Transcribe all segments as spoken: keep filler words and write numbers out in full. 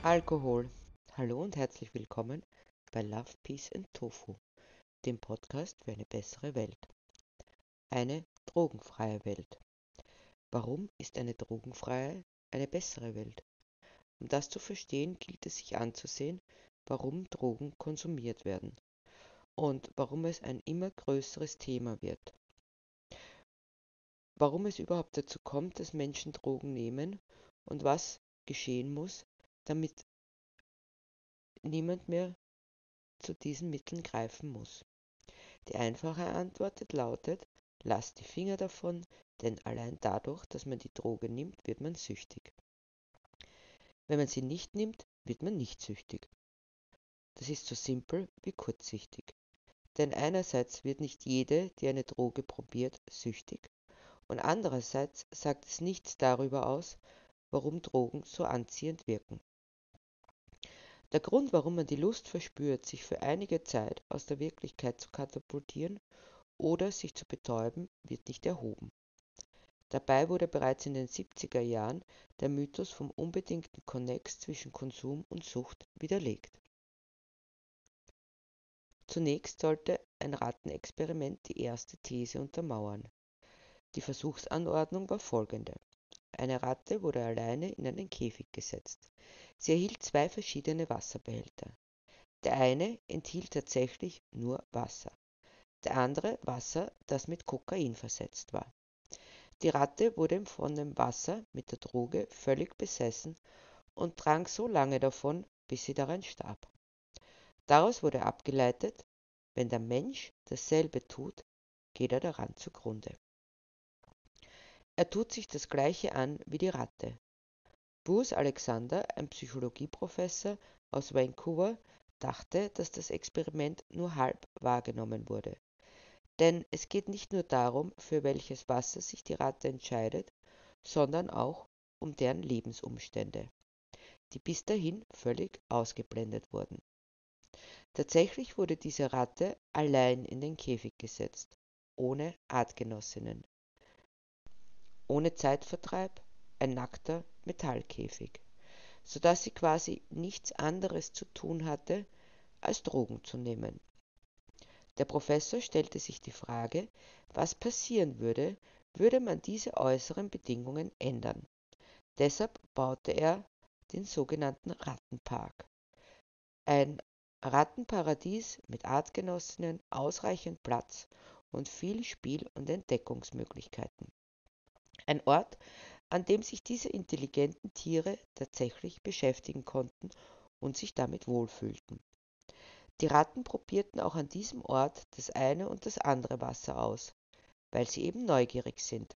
Alkohol. Hallo und herzlich willkommen bei Love, Peace and Tofu, dem Podcast für eine bessere Welt. Eine drogenfreie Welt. Warum ist eine drogenfreie eine bessere Welt? Um das zu verstehen, gilt es sich anzusehen, warum Drogen konsumiert werden und warum es ein immer größeres Thema wird. Warum es überhaupt dazu kommt, dass Menschen Drogen nehmen und was geschehen muss, damit niemand mehr zu diesen Mitteln greifen muss. Die einfache Antwort lautet: Lasst die Finger davon, denn allein dadurch, dass man die Droge nimmt, wird man süchtig. Wenn man sie nicht nimmt, wird man nicht süchtig. Das ist so simpel wie kurzsichtig. Denn einerseits wird nicht jede, die eine Droge probiert, süchtig, und andererseits sagt es nichts darüber aus, warum Drogen so anziehend wirken. Der Grund, warum man die Lust verspürt, sich für einige Zeit aus der Wirklichkeit zu katapultieren oder sich zu betäuben, wird nicht erhoben. Dabei wurde bereits in den siebziger Jahren der Mythos vom unbedingten Konnex zwischen Konsum und Sucht widerlegt. Zunächst sollte ein Rattenexperiment die erste These untermauern. Die Versuchsanordnung war folgende: Eine Ratte wurde alleine in einen Käfig gesetzt. Sie erhielt zwei verschiedene Wasserbehälter. Der eine enthielt tatsächlich nur Wasser, der andere Wasser, das mit Kokain versetzt war. Die Ratte wurde von dem Wasser mit der Droge völlig besessen und trank so lange davon, bis sie daran starb. Daraus wurde abgeleitet: Wenn der Mensch dasselbe tut, geht er daran zugrunde. Er tut sich das Gleiche an wie die Ratte. Bruce Alexander, ein Psychologieprofessor aus Vancouver, dachte, dass das Experiment nur halb wahrgenommen wurde. Denn es geht nicht nur darum, für welches Wasser sich die Ratte entscheidet, sondern auch um deren Lebensumstände, die bis dahin völlig ausgeblendet wurden. Tatsächlich wurde diese Ratte allein in den Käfig gesetzt, ohne Artgenossinnen, ohne Zeitvertreib, ein nackter Metallkäfig, sodass sie quasi nichts anderes zu tun hatte, als Drogen zu nehmen. Der Professor stellte sich die Frage, was passieren würde, würde man diese äußeren Bedingungen ändern. Deshalb baute er den sogenannten Rattenpark. Ein Rattenparadies mit Artgenossinnen, ausreichend Platz und viel Spiel- und Entdeckungsmöglichkeiten. Ein Ort, an dem sich diese intelligenten Tiere tatsächlich beschäftigen konnten und sich damit wohlfühlten. Die Ratten probierten auch an diesem Ort das eine und das andere Wasser aus, weil sie eben neugierig sind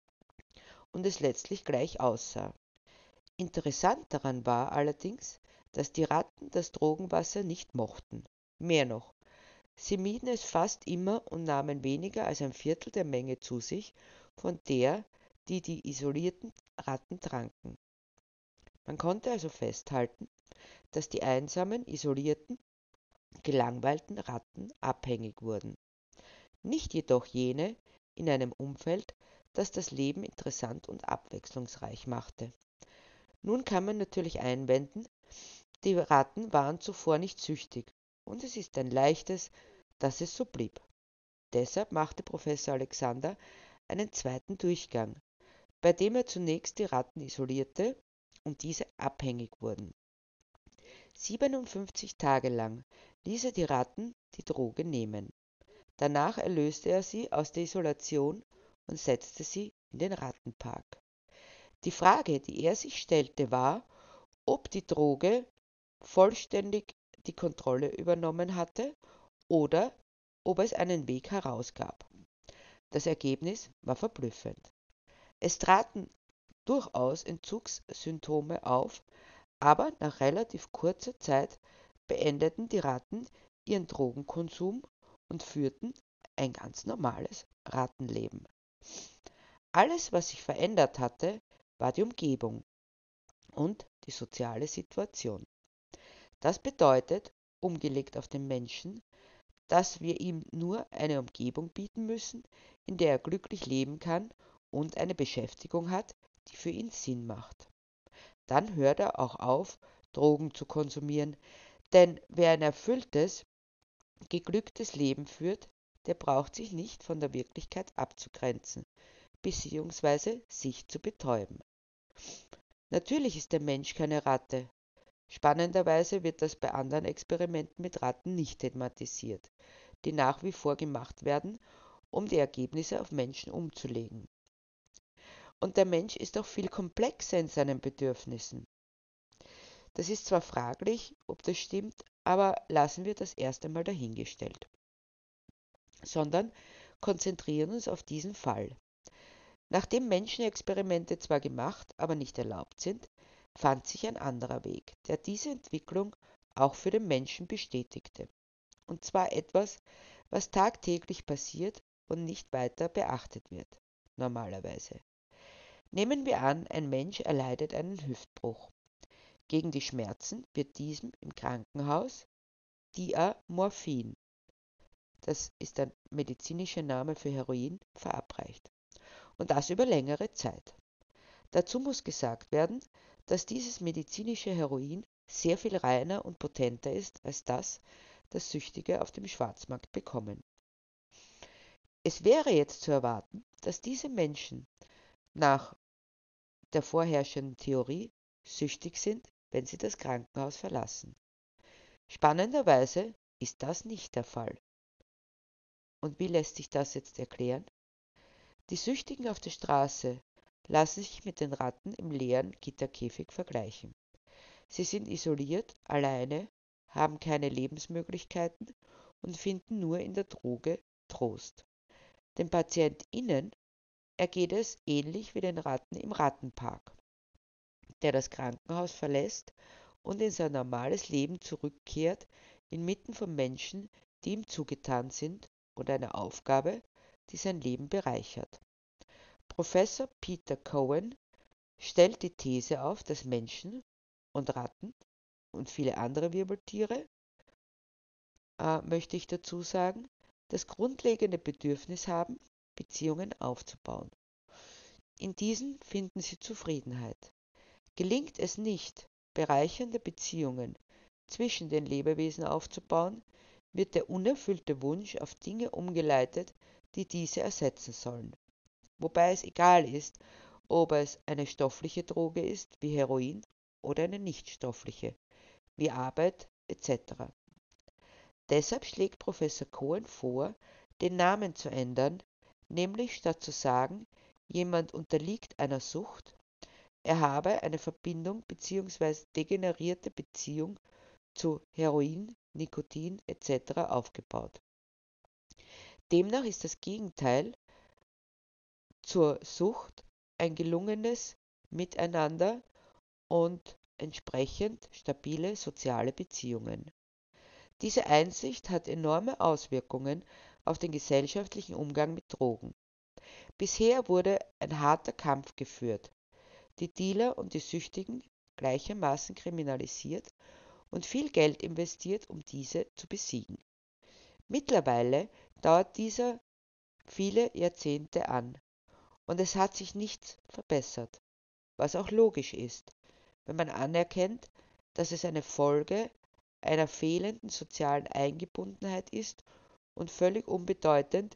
und es letztlich gleich aussah. Interessant daran war allerdings, dass die Ratten das Drogenwasser nicht mochten. Mehr noch, sie mieden es fast immer und nahmen weniger als ein Viertel der Menge zu sich, von der, die die isolierten Ratten tranken. Man konnte also festhalten, dass die einsamen, isolierten, gelangweilten Ratten abhängig wurden. Nicht jedoch jene in einem Umfeld, das das Leben interessant und abwechslungsreich machte. Nun kann man natürlich einwenden, die Ratten waren zuvor nicht süchtig und es ist ein leichtes, dass es so blieb. Deshalb machte Professor Alexander einen zweiten Durchgang, bei dem er zunächst die Ratten isolierte und diese abhängig wurden. siebenundfünfzig Tage lang ließ er die Ratten die Droge nehmen. Danach erlöste er sie aus der Isolation und setzte sie in den Rattenpark. Die Frage, die er sich stellte, war, ob die Droge vollständig die Kontrolle übernommen hatte oder ob es einen Weg herausgab. Das Ergebnis war verblüffend. Es traten durchaus Entzugssymptome auf, aber nach relativ kurzer Zeit beendeten die Ratten ihren Drogenkonsum und führten ein ganz normales Rattenleben. Alles, was sich verändert hatte, war die Umgebung und die soziale Situation. Das bedeutet, umgelegt auf den Menschen, dass wir ihm nur eine Umgebung bieten müssen, in der er glücklich leben kann und eine Beschäftigung hat, die für ihn Sinn macht. Dann hört er auch auf, Drogen zu konsumieren, denn wer ein erfülltes, geglücktes Leben führt, der braucht sich nicht von der Wirklichkeit abzugrenzen, beziehungsweise sich zu betäuben. Natürlich ist der Mensch keine Ratte. Spannenderweise wird das bei anderen Experimenten mit Ratten nicht thematisiert, die nach wie vor gemacht werden, um die Ergebnisse auf Menschen umzulegen. Und der Mensch ist auch viel komplexer in seinen Bedürfnissen. Das ist zwar fraglich, ob das stimmt, aber lassen wir das erst einmal dahingestellt, sondern konzentrieren uns auf diesen Fall. Nachdem Menschenexperimente zwar gemacht, aber nicht erlaubt sind, fand sich ein anderer Weg, der diese Entwicklung auch für den Menschen bestätigte. Und zwar etwas, was tagtäglich passiert und nicht weiter beachtet wird, normalerweise. Nehmen wir an, ein Mensch erleidet einen Hüftbruch. Gegen die Schmerzen wird diesem im Krankenhaus Diamorphin, das ist ein medizinischer Name für Heroin, verabreicht. Und das über längere Zeit. Dazu muss gesagt werden, dass dieses medizinische Heroin sehr viel reiner und potenter ist als das, das Süchtige auf dem Schwarzmarkt bekommen. Es wäre jetzt zu erwarten, dass diese Menschen nach der vorherrschenden Theorie süchtig sind, wenn sie das Krankenhaus verlassen. Spannenderweise ist das nicht der Fall. Und wie lässt sich das jetzt erklären? Die Süchtigen auf der Straße lassen sich mit den Ratten im leeren Gitterkäfig vergleichen. Sie sind isoliert, alleine, haben keine Lebensmöglichkeiten und finden nur in der Droge Trost. Den PatientInnen ergeht es ähnlich wie den Ratten im Rattenpark, der das Krankenhaus verlässt und in sein normales Leben zurückkehrt, inmitten von Menschen, die ihm zugetan sind und einer Aufgabe, die sein Leben bereichert. Professor Peter Cohen stellt die These auf, dass Menschen und Ratten und viele andere Wirbeltiere, äh, möchte ich dazu sagen, das grundlegende Bedürfnis haben, Beziehungen aufzubauen. In diesen finden sie Zufriedenheit. Gelingt es nicht, bereichernde Beziehungen zwischen den Lebewesen aufzubauen, wird der unerfüllte Wunsch auf Dinge umgeleitet, die diese ersetzen sollen. Wobei es egal ist, ob es eine stoffliche Droge ist, wie Heroin, oder eine nichtstoffliche, wie Arbeit et cetera. Deshalb schlägt Professor Cohen vor, den Namen zu ändern, nämlich statt zu sagen, jemand unterliegt einer Sucht, er habe eine Verbindung bzw. degenerierte Beziehung zu Heroin, Nikotin et cetera aufgebaut. Demnach ist das Gegenteil zur Sucht ein gelungenes Miteinander und entsprechend stabile soziale Beziehungen. Diese Einsicht hat enorme Auswirkungen auf den gesellschaftlichen Umgang mit Drogen. Bisher wurde ein harter Kampf geführt, die Dealer und die Süchtigen gleichermaßen kriminalisiert und viel Geld investiert, um diese zu besiegen. Mittlerweile dauert dieser viele Jahrzehnte an und es hat sich nichts verbessert, was auch logisch ist, wenn man anerkennt, dass es eine Folge einer fehlenden sozialen Eingebundenheit ist und völlig unbedeutend,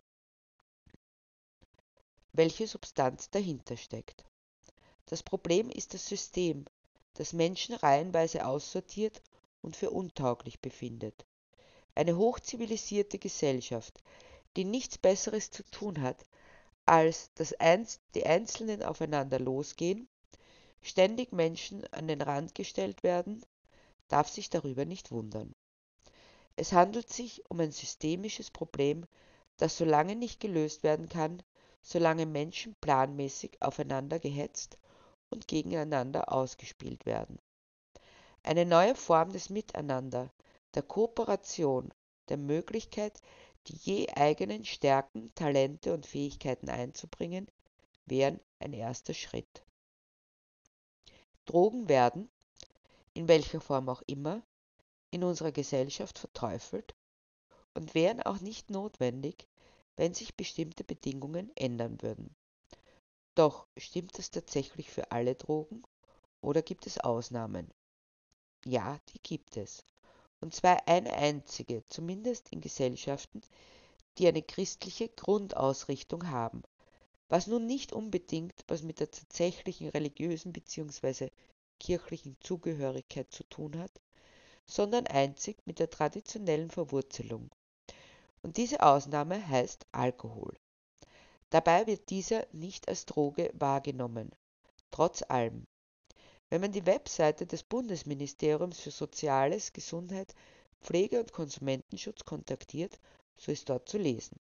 welche Substanz dahinter steckt. Das Problem ist das System, das Menschen reihenweise aussortiert und für untauglich befindet. Eine hochzivilisierte Gesellschaft, die nichts Besseres zu tun hat, als dass einst die Einzelnen aufeinander losgehen, ständig Menschen an den Rand gestellt werden, darf sich darüber nicht wundern. Es handelt sich um ein systemisches Problem, das so lange nicht gelöst werden kann, solange Menschen planmäßig aufeinander gehetzt und gegeneinander ausgespielt werden. Eine neue Form des Miteinander, der Kooperation, der Möglichkeit, die je eigenen Stärken, Talente und Fähigkeiten einzubringen, wären ein erster Schritt. Drogen werden, in welcher Form auch immer, in unserer Gesellschaft verteufelt und wären auch nicht notwendig, wenn sich bestimmte Bedingungen ändern würden. Doch stimmt das tatsächlich für alle Drogen oder gibt es Ausnahmen? Ja, die gibt es. Und zwar eine einzige, zumindest in Gesellschaften, die eine christliche Grundausrichtung haben, was nun nicht unbedingt was mit der tatsächlichen religiösen bzw. kirchlichen Zugehörigkeit zu tun hat, sondern einzig mit der traditionellen Verwurzelung. Und diese Ausnahme heißt Alkohol. Dabei wird dieser nicht als Droge wahrgenommen, trotz allem. Wenn man die Webseite des Bundesministeriums für Soziales, Gesundheit, Pflege und Konsumentenschutz kontaktiert, so ist dort zu lesen.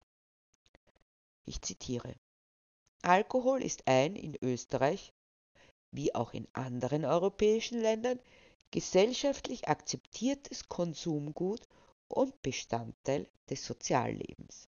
Ich zitiere: Alkohol ist ein in Österreich, wie auch in anderen europäischen Ländern, gesellschaftlich akzeptiertes Konsumgut und Bestandteil des Soziallebens.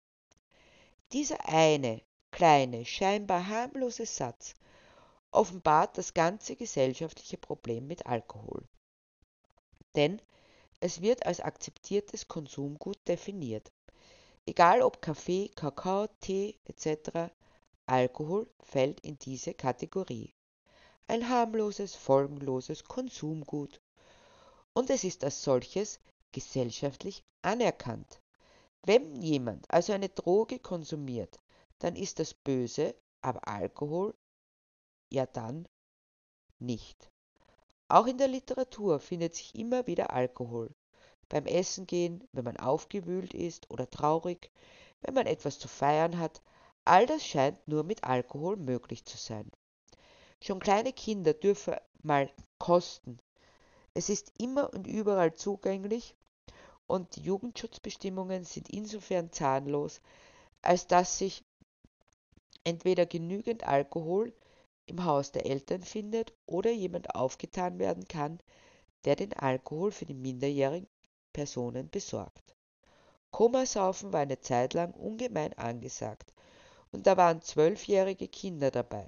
Dieser eine, kleine, scheinbar harmlose Satz offenbart das ganze gesellschaftliche Problem mit Alkohol. Denn es wird als akzeptiertes Konsumgut definiert. Egal ob Kaffee, Kakao, Tee et cetera, Alkohol fällt in diese Kategorie. Ein harmloses, folgenloses Konsumgut. Und es ist als solches gesellschaftlich anerkannt. Wenn jemand also eine Droge konsumiert, dann ist das böse, aber Alkohol ja dann nicht. Auch in der Literatur findet sich immer wieder Alkohol. Beim Essen gehen, wenn man aufgewühlt ist oder traurig, wenn man etwas zu feiern hat, all das scheint nur mit Alkohol möglich zu sein. Schon kleine Kinder dürfen mal kosten. Es ist immer und überall zugänglich und die Jugendschutzbestimmungen sind insofern zahnlos, als dass sich entweder genügend Alkohol im Haus der Eltern findet oder jemand aufgetan werden kann, der den Alkohol für die minderjährigen Personen besorgt. Komasaufen war eine Zeit lang ungemein angesagt und da waren zwölfjährige Kinder dabei.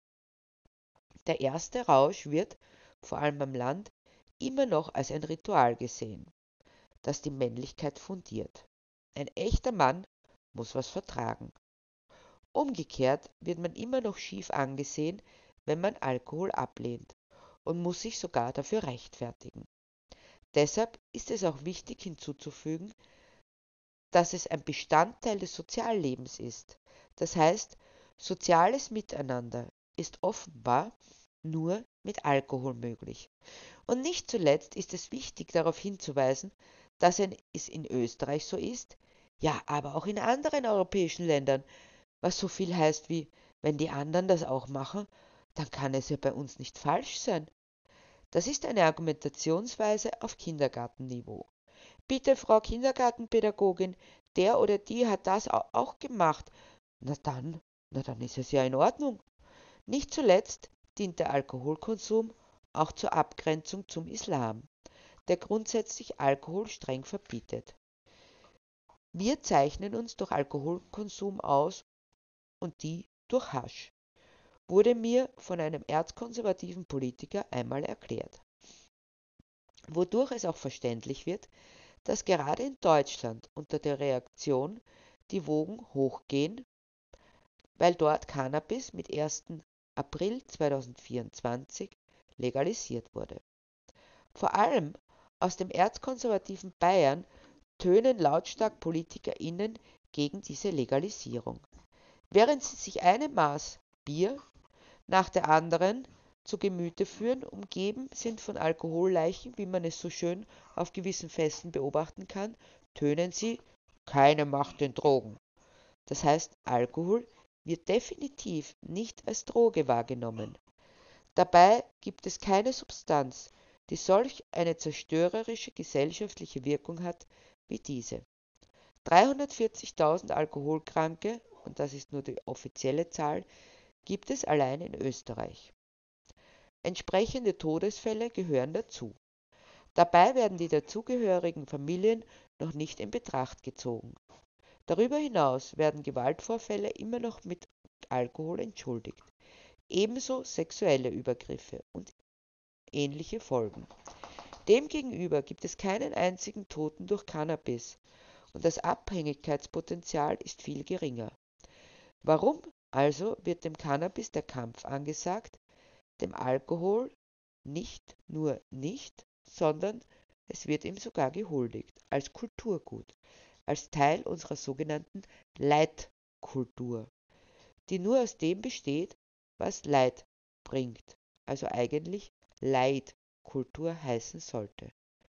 Der erste Rausch wird, vor allem am Land, immer noch als ein Ritual gesehen, das die Männlichkeit fundiert. Ein echter Mann muss was vertragen. Umgekehrt wird man immer noch schief angesehen, wenn man Alkohol ablehnt und muss sich sogar dafür rechtfertigen. Deshalb ist es auch wichtig hinzuzufügen, dass es ein Bestandteil des Soziallebens ist. Das heißt, soziales Miteinander ist offenbar nur mit Alkohol möglich. Und nicht zuletzt ist es wichtig darauf hinzuweisen, dass es in Österreich so ist, ja, aber auch in anderen europäischen Ländern, was so viel heißt wie, wenn die anderen das auch machen, dann kann es ja bei uns nicht falsch sein. Das ist eine Argumentationsweise auf Kindergartenniveau. Bitte, Frau Kindergartenpädagogin, der oder die hat das auch gemacht. Na dann, na dann ist es ja in Ordnung. Nicht zuletzt dient der Alkoholkonsum auch zur Abgrenzung zum Islam, der grundsätzlich Alkohol streng verbietet. Wir zeichnen uns durch Alkoholkonsum aus und die durch Hasch, wurde mir von einem erzkonservativen Politiker einmal erklärt. Wodurch es auch verständlich wird, dass gerade in Deutschland unter der Reaktion die Wogen hochgehen, weil dort Cannabis mit ersten April zweitausendvierundzwanzig legalisiert wurde. Vor allem aus dem erzkonservativen Bayern tönen lautstark PolitikerInnen gegen diese Legalisierung. Während sie sich eine Maß Bier nach der anderen zu Gemüte führen, umgeben sind von Alkoholleichen, wie man es so schön auf gewissen Festen beobachten kann, tönen sie: Keine Macht den Drogen. Das heißt, Alkohol wird definitiv nicht als Droge wahrgenommen. Dabei gibt es keine Substanz, die solch eine zerstörerische gesellschaftliche Wirkung hat wie diese. dreihundertvierzigtausend Alkoholkranke, und das ist nur die offizielle Zahl, gibt es allein in Österreich. Entsprechende Todesfälle gehören dazu. Dabei werden die dazugehörigen Familien noch nicht in Betracht gezogen. Darüber hinaus werden Gewaltvorfälle immer noch mit Alkohol entschuldigt, ebenso sexuelle Übergriffe und ähnliche Folgen. Demgegenüber gibt es keinen einzigen Toten durch Cannabis und das Abhängigkeitspotenzial ist viel geringer. Warum also wird dem Cannabis der Kampf angesagt, dem Alkohol nicht nur nicht, sondern es wird ihm sogar gehuldigt, als Kulturgut, als Teil unserer sogenannten Leitkultur, die nur aus dem besteht, was Leid bringt, also eigentlich Leitkultur heißen sollte.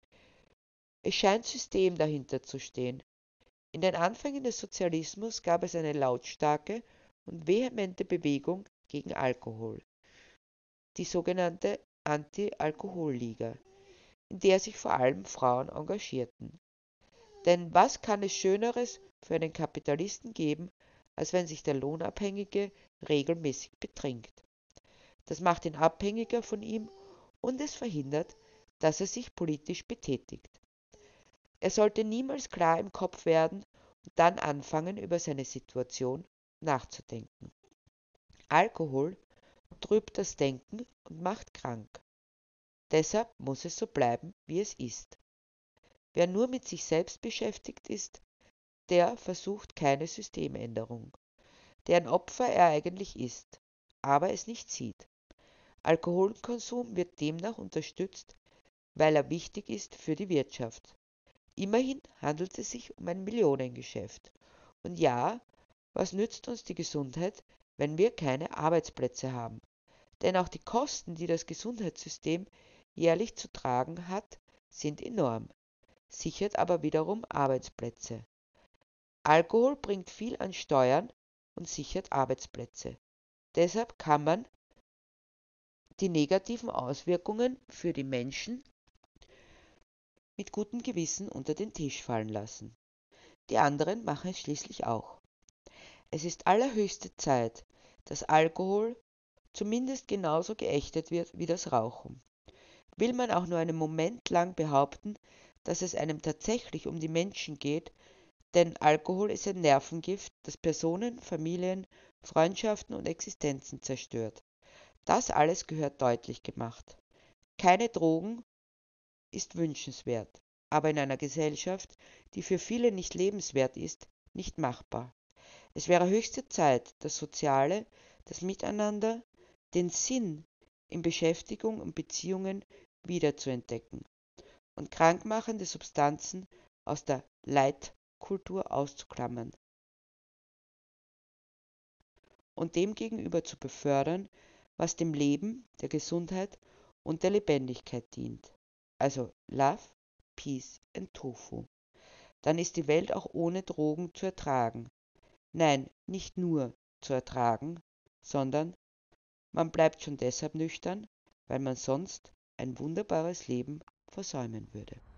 Es scheint System dahinter zu stehen. In den Anfängen des Sozialismus gab es eine lautstarke und vehemente Bewegung gegen Alkohol, die sogenannte Anti-Alkohol-Liga, in der sich vor allem Frauen engagierten. Denn was kann es Schöneres für einen Kapitalisten geben, als wenn sich der Lohnabhängige regelmäßig betrinkt? Das macht ihn abhängiger von ihm und es verhindert, dass er sich politisch betätigt. Er sollte niemals klar im Kopf werden und dann anfangen, über seine Situation nachzudenken. Alkohol trübt das Denken und macht krank. Deshalb muss es so bleiben, wie es ist. Wer nur mit sich selbst beschäftigt ist, der versucht keine Systemänderung, deren Opfer er eigentlich ist, aber es nicht sieht. Alkoholkonsum wird demnach unterstützt, weil er wichtig ist für die Wirtschaft. Immerhin handelt es sich um ein Millionengeschäft. Und ja, was nützt uns die Gesundheit, wenn wir keine Arbeitsplätze haben? Denn auch die Kosten, die das Gesundheitssystem jährlich zu tragen hat, sind enorm, sichert aber wiederum Arbeitsplätze. Alkohol bringt viel an Steuern und sichert Arbeitsplätze. Deshalb kann man die negativen Auswirkungen für die Menschen mit gutem Gewissen unter den Tisch fallen lassen. Die anderen machen es schließlich auch. Es ist allerhöchste Zeit, dass Alkohol zumindest genauso geächtet wird wie das Rauchen. Will man auch nur einen Moment lang behaupten, dass es einem tatsächlich um die Menschen geht, denn Alkohol ist ein Nervengift, das Personen, Familien, Freundschaften und Existenzen zerstört. Das alles gehört deutlich gemacht. Keine Drogen ist wünschenswert, aber in einer Gesellschaft, die für viele nicht lebenswert ist, nicht machbar. Es wäre höchste Zeit, das Soziale, das Miteinander, den Sinn in Beschäftigung und Beziehungen wiederzuentdecken und krankmachende Substanzen aus der Leitkultur auszuklammern und dem gegenüber zu befördern, was dem Leben, der Gesundheit und der Lebendigkeit dient. Also Love, Peace and Tofu. Dann ist die Welt auch ohne Drogen zu ertragen. Nein, nicht nur zu ertragen, sondern man bleibt schon deshalb nüchtern, weil man sonst ein wunderbares Leben versäumen würde.